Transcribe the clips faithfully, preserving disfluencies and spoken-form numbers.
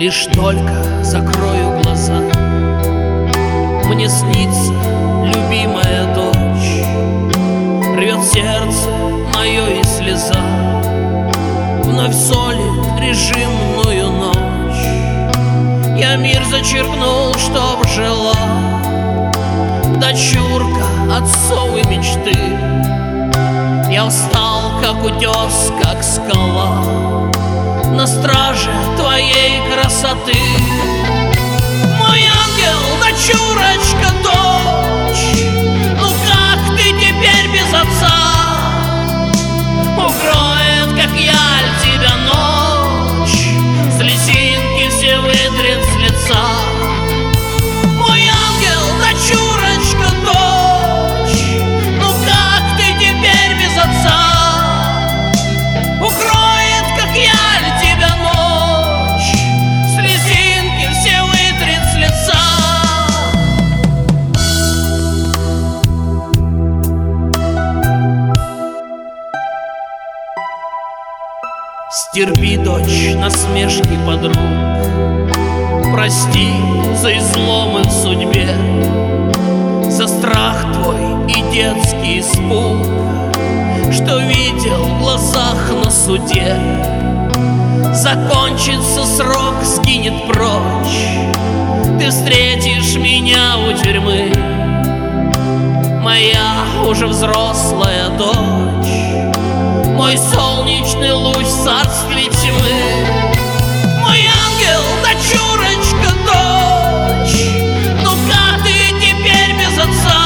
Лишь только закрою глаза, мне снится любимая дочь, рвет сердце мое и слеза, вновь солит режимную ночь. Я мир зачерпнул, чтоб жила дочурка отцовой мечты. Я устал, как утес, как скала, на страже твоей красоты. Мой ангел, дочурочка, дочь, ну как ты теперь без отца? Укроет, как яль, тебя ночь, слезинки все вытрет с лица. Мой ангел, дочурочка, дочь, ну как ты теперь без отца? Укроет, как яль, тебя ночь, слезинки все вытрет с лица. Стерпи, дочь, насмешки подруг, прости за изломы в судьбе, за страх твой и детский испуг, что видел в глазах на суде. Закончится срок, скинет прочь, ты встретишь меня у тюрьмы, моя уже взрослая дочь, мой солнечный луч в царстве тьмы. Мой ангел, дочурочка, дочь, ну как ты теперь без отца?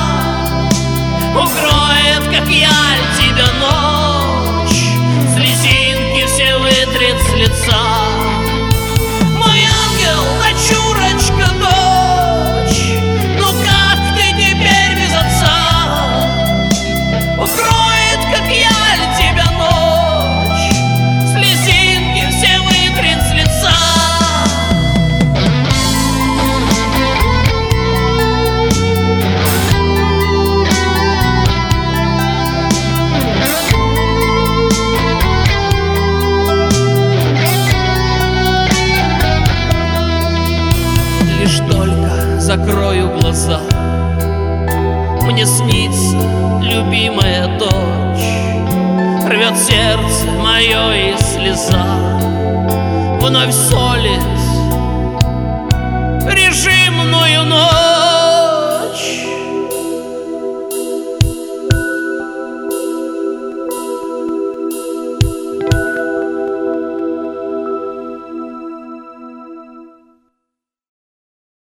Укроет, как яль, тебя ночь, слезинки все вытрет с лица. Мой ангел, дочурочка, дочь, ну как ты теперь без отца? Укроет, как яль, тебя ночь, слезинки все вытрет с лица. Лишь только закрою глаза, мне снится любимая дочь, рвет сердце мое и слеза, вновь солит